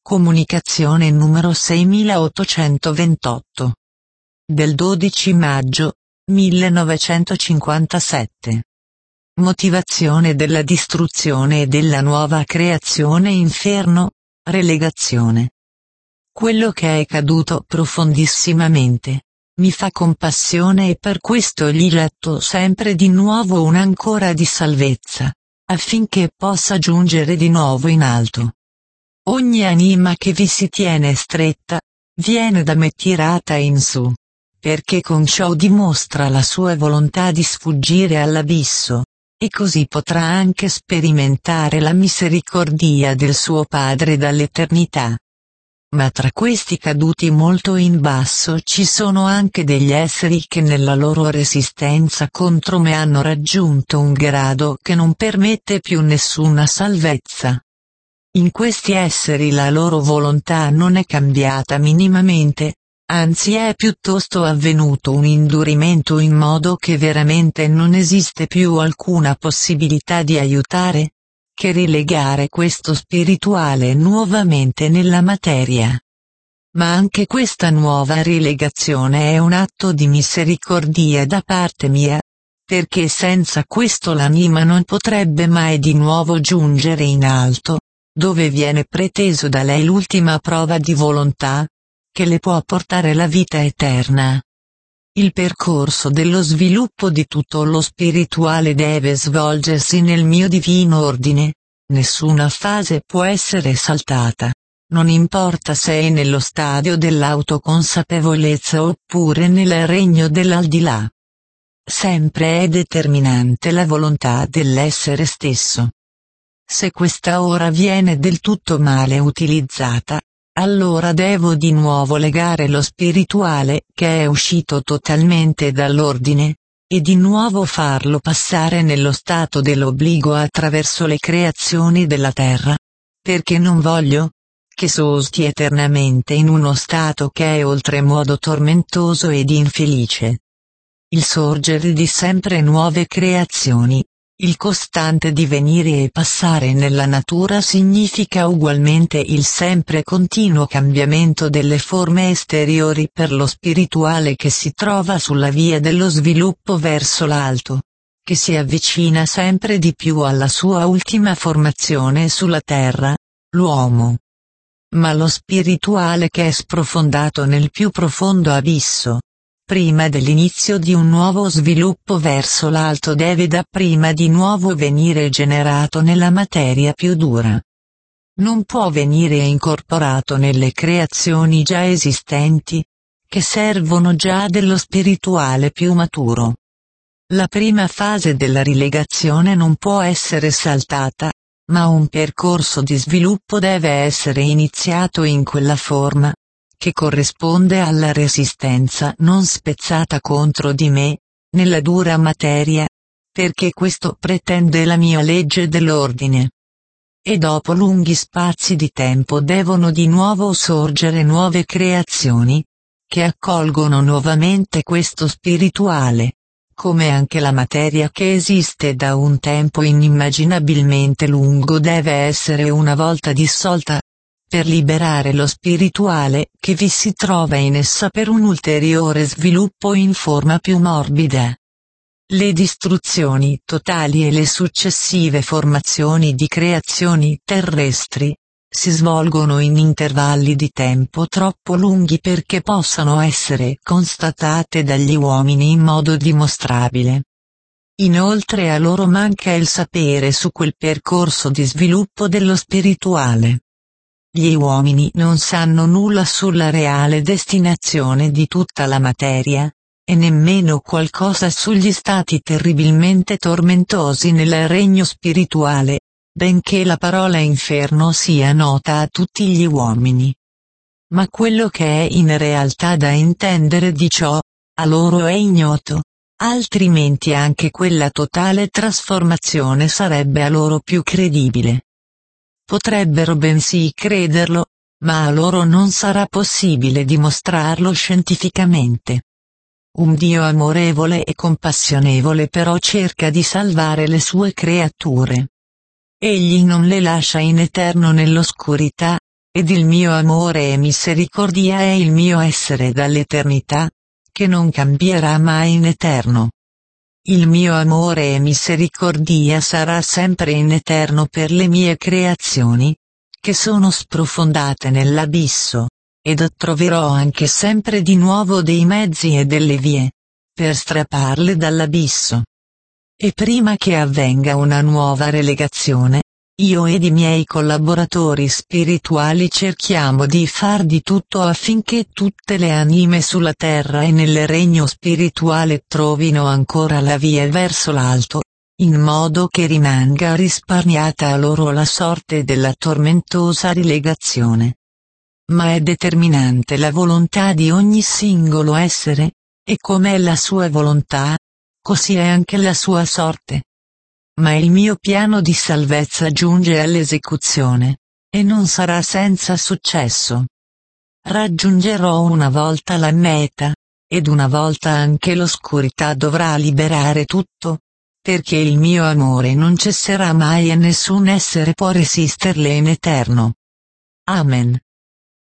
Comunicazione numero 6828. Del 12 maggio 1957. Motivazione della distruzione e della nuova creazione. Inferno, relegazione. Quello che è caduto profondissimamente mi fa compassione e per questo gli getto sempre di nuovo un'ancora di salvezza, affinché possa giungere di nuovo in alto. Ogni anima che vi si tiene stretta, viene da me tirata in su, perché con ciò dimostra la sua volontà di sfuggire all'abisso, e così potrà anche sperimentare la misericordia del suo Padre dall'eternità. Ma tra questi caduti molto in basso ci sono anche degli esseri che nella loro resistenza contro me hanno raggiunto un grado che non permette più nessuna salvezza. In questi esseri la loro volontà non è cambiata minimamente, anzi è piuttosto avvenuto un indurimento in modo che veramente non esiste più alcuna possibilità di aiutare, che rilegare questo spirituale nuovamente nella materia. Ma anche questa nuova rilegazione è un atto di misericordia da parte mia, perché senza questo l'anima non potrebbe mai di nuovo giungere in alto, dove viene preteso da lei l'ultima prova di volontà, che le può portare la vita eterna. Il percorso dello sviluppo di tutto lo spirituale deve svolgersi nel mio divino ordine, nessuna fase può essere saltata, non importa se è nello stadio dell'autoconsapevolezza oppure nel regno dell'aldilà. Sempre è determinante la volontà dell'essere stesso. Se questa ora viene del tutto male utilizzata, allora devo di nuovo legare lo spirituale che è uscito totalmente dall'ordine, e di nuovo farlo passare nello stato dell'obbligo attraverso le creazioni della terra, perché non voglio che sosti eternamente in uno stato che è oltremodo tormentoso ed infelice. Il sorgere di sempre nuove creazioni, il costante divenire e passare nella natura significa ugualmente il sempre continuo cambiamento delle forme esteriori per lo spirituale che si trova sulla via dello sviluppo verso l'alto, che si avvicina sempre di più alla sua ultima formazione sulla terra, l'uomo. Ma lo spirituale che è sprofondato nel più profondo abisso, prima dell'inizio di un nuovo sviluppo verso l'alto deve dapprima di nuovo venire generato nella materia più dura. Non può venire incorporato nelle creazioni già esistenti, che servono già dello spirituale più maturo. La prima fase della rilegazione non può essere saltata, ma un percorso di sviluppo deve essere iniziato in quella forma, che corrisponde alla resistenza non spezzata contro di me, nella dura materia, perché questo pretende la mia legge dell'ordine. E dopo lunghi spazi di tempo devono di nuovo sorgere nuove creazioni, che accolgono nuovamente questo spirituale, come anche la materia che esiste da un tempo inimmaginabilmente lungo deve essere una volta dissolta, per liberare lo spirituale che vi si trova in essa per un ulteriore sviluppo in forma più morbida. Le distruzioni totali e le successive formazioni di creazioni terrestri si svolgono in intervalli di tempo troppo lunghi perché possano essere constatate dagli uomini in modo dimostrabile. Inoltre a loro manca il sapere su quel percorso di sviluppo dello spirituale. Gli uomini non sanno nulla sulla reale destinazione di tutta la materia, e nemmeno qualcosa sugli stati terribilmente tormentosi nel regno spirituale, benché la parola inferno sia nota a tutti gli uomini. Ma quello che è in realtà da intendere di ciò, a loro è ignoto, altrimenti anche quella totale trasformazione sarebbe a loro più credibile. Potrebbero bensì crederlo, ma a loro non sarà possibile dimostrarlo scientificamente. Un Dio amorevole e compassionevole però cerca di salvare le sue creature. Egli non le lascia in eterno nell'oscurità, ed il mio amore e misericordia è il mio essere dall'eternità, che non cambierà mai in eterno. Il mio amore e misericordia sarà sempre in eterno per le mie creazioni, che sono sprofondate nell'abisso, ed troverò anche sempre di nuovo dei mezzi e delle vie, per strapparle dall'abisso. E prima che avvenga una nuova relegazione, io ed i miei collaboratori spirituali cerchiamo di far di tutto affinché tutte le anime sulla terra e nel regno spirituale trovino ancora la via verso l'alto, in modo che rimanga risparmiata a loro la sorte della tormentosa rilegazione. Ma è determinante la volontà di ogni singolo essere, e com'è la sua volontà, così è anche la sua sorte. Ma il mio piano di salvezza giunge all'esecuzione, e non sarà senza successo. Raggiungerò una volta la meta, ed una volta anche l'oscurità dovrà liberare tutto, perché il mio amore non cesserà mai e nessun essere può resisterle in eterno. Amen.